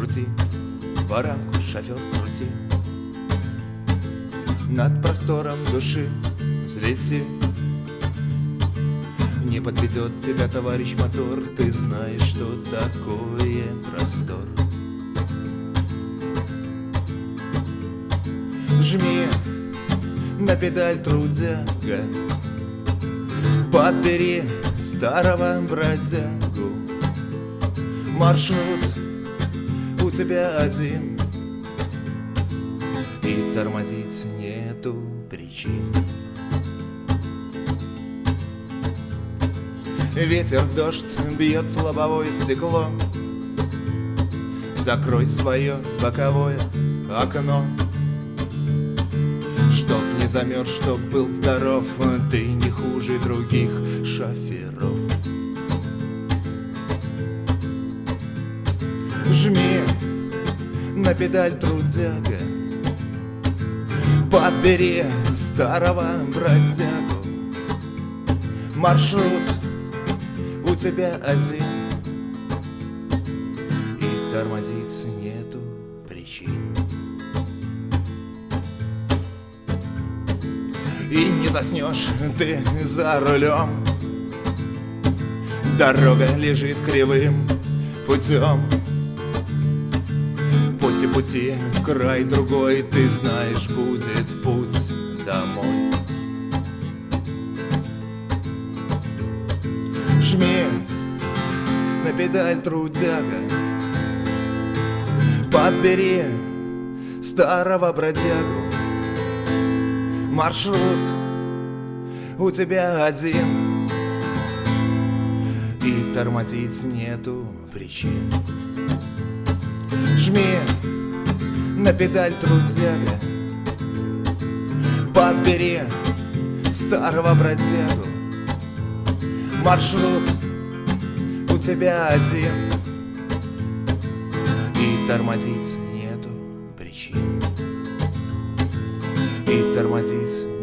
крути, баранку шофер крути. Над простором души взлети. Не подведет тебя, товарищ мотор, ты знаешь, что такое простор. Жми на педаль, трудяга, подбери старого бродягу. Маршрут у тебя один, и тормозить нету причин. Ветер, дождь бьет в лобовое стекло. Закрой свое боковое окно, чтоб не замерз, чтоб был здоров. Ты не хуже других шоферов. Жми на педаль, трудяга, подбери старого бродягу. Маршрут у тебя один, и тормозить нету причин. И не заснешь ты за рулем, дорога лежит кривым путем. После пути в край другой, ты знаешь, будет путь домой. Жми на педаль, трудяга, подбери старого бродягу. Маршрут у тебя один, и тормозить нету причин. Жми на педаль, трудяга, подбери старого бродягу. Маршрут у тебя один, и тормозить нету причин. И тормозить